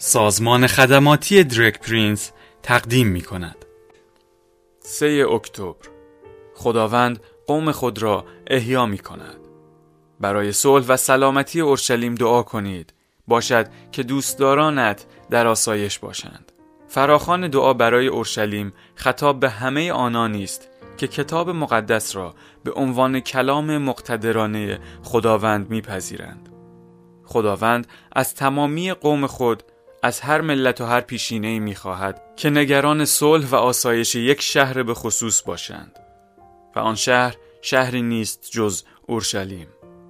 سازمان خدماتی درگ پرینس تقدیم می کند. 3 اکتبر خداوند قوم خود را احیا می کند. برای صلح و سلامتی اورشلیم دعا کنید، باشد که دوستدارانت در آسایش باشند. فراخوان دعا برای اورشلیم خطاب به همه آنانی است که کتاب مقدس را به عنوان کلام مقتدرانه خداوند میپذیرند. خداوند از تمامی قوم خود، از هر ملت و هر پیشینه‌ای میخواهد که نگران صلح و آسایش یک شهر به خصوص باشند و آن شهر شهری نیست جز اورشلیم.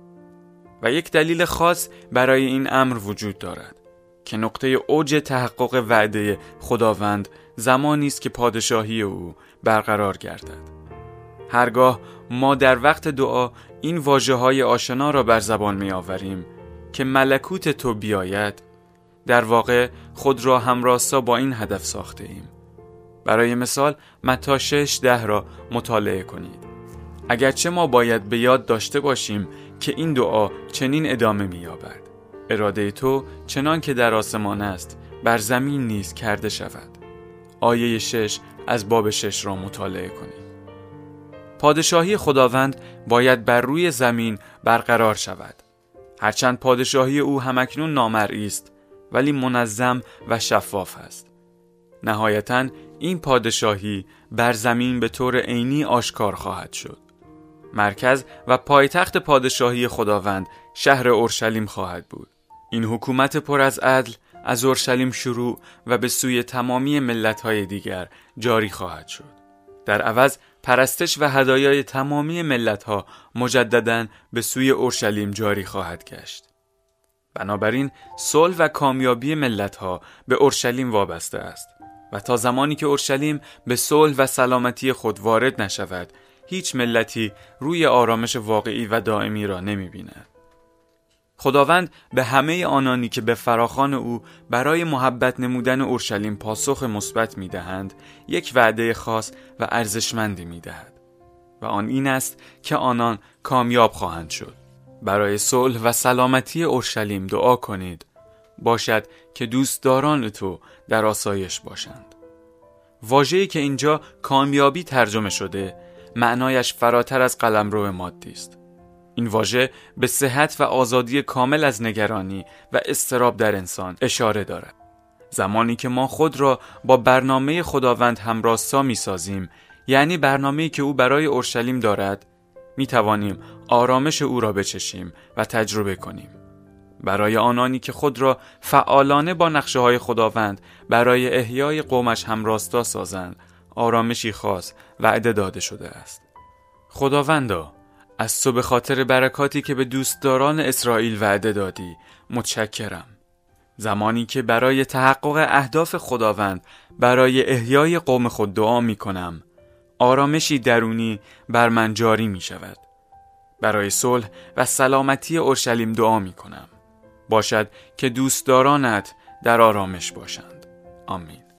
و یک دلیل خاص برای این امر وجود دارد که نقطه اوج تحقق وعده خداوند زمانی است که پادشاهی او برقرار گردد. هرگاه ما در وقت دعا این واژه‌های آشنا را بر زبان می‌آوریم که ملکوت تو بیاید، در واقع خود را همراستا با این هدف ساخته ایم. برای مثال متی 6:10 را مطالعه کنید. اگرچه ما باید به یاد داشته باشیم که این دعا چنین ادامه می‌یابد: اراده تو چنان که در آسمان است بر زمین نیز کرده شود. آیه 6 از باب 6 را مطالعه کنید. پادشاهی خداوند باید بر روی زمین برقرار شود. هرچند پادشاهی او همکنون نامرئی است، ولی منظم و شفاف است. نهایتاً این پادشاهی بر زمین به طور عینی آشکار خواهد شد. مرکز و پایتخت پادشاهی خداوند شهر اورشلیم خواهد بود. این حکومت پر از عدل از اورشلیم شروع و به سوی تمامی ملت‌های دیگر جاری خواهد شد. در عوض پرستش و هدایای تمامی ملت‌ها مجدداً به سوی اورشلیم جاری خواهد گشت. بنابراین صلح و کامیابی ملت‌ها به اورشلیم وابسته است و تا زمانی که اورشلیم به صلح و سلامتی خود وارد نشود، هیچ ملتی روی آرامش واقعی و دائمی را نمی‌بیند. خداوند به همه آنانی که به فراخوان او برای محبت نمودن اورشلیم پاسخ مثبت می‌دهند، یک وعده خاص و ارزشمندی می‌دهد و آن این است که آنان کامیاب خواهند شد. برای صلح و سلامتی اورشلیم دعا کنید، باشد که دوستداران تو در آسایش باشند. واژه‌ای که اینجا کامیابی ترجمه شده، معنایش فراتر از قلمرو مادی است. این واژه به صحت و آزادی کامل از نگرانی و اضطراب در انسان اشاره دارد. زمانی که ما خود را با برنامه خداوند همراستا می‌سازیم، یعنی برنامه‌ای که او برای اورشلیم دارد، می‌توانیم آرامش او را بچشیم و تجربه کنیم. برای آنانی که خود را فعالانه با نقشه‌های خداوند برای احیای قومش همراستا سازند، آرامشی خاص وعده داده شده است. خداوندا، از تو به خاطر برکاتی که به دوستداران اسرائیل وعده دادی متشکرم. زمانی که برای تحقق اهداف خداوند برای احیای قوم خود دعا می کنم، آرامشی درونی بر من جاری می شود. برای صلح و سلامتی اورشلیم دعا می کنم، باشد که دوستدارانت در آرامش باشند. آمین.